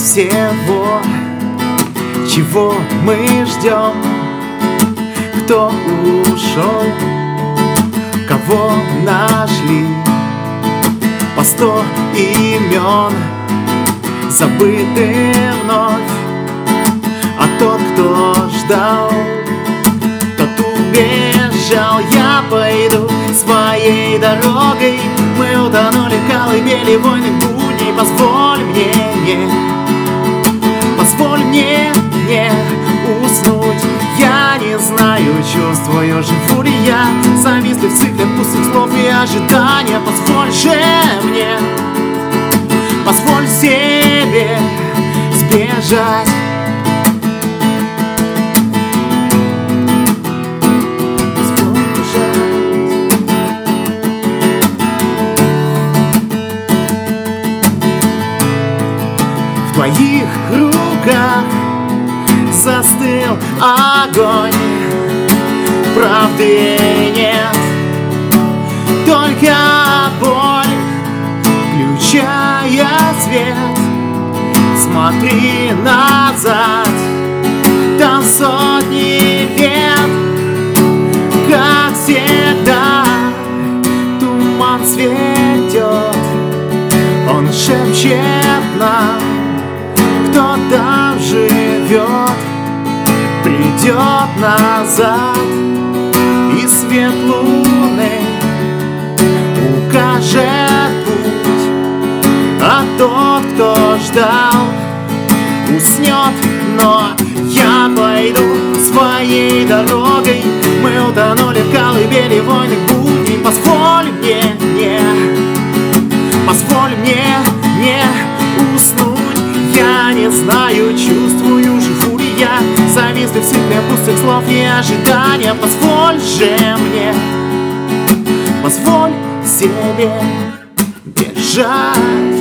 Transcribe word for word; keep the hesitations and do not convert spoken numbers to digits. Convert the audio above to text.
всего, чего мы ждем. Кто ушел, кого нашли, по сто имен забыты вновь. А тот, кто ждал, тот убежал. Я пойду своей дорогой. Мы утонули в колыбели войны будней. Позволь мне, не, позволь мне не уснуть. Я не знаю, чувствую, живу ли я, зависли в цикле пустых слов и ожидания. Позволь же мне, позволь себе сбежать. В твоих руках застыл огонь, правды нет, только боль, включая свет. Смотри назад, там сотни лет, как всегда туман цветет. Он шепчет нам, кто там живет, придет назад, и свет луны укажет путь. А тот, кто ждал, уснет, но я пойду своей дорогой. Мы утонули в колыбели войны будней. Позволь мне, не, позволь мне не уснуть. Я не знаю, чувствую, живу ли я, зависли в цикле пустых слов и ожидания. Позволь же мне, позволь себе бежать.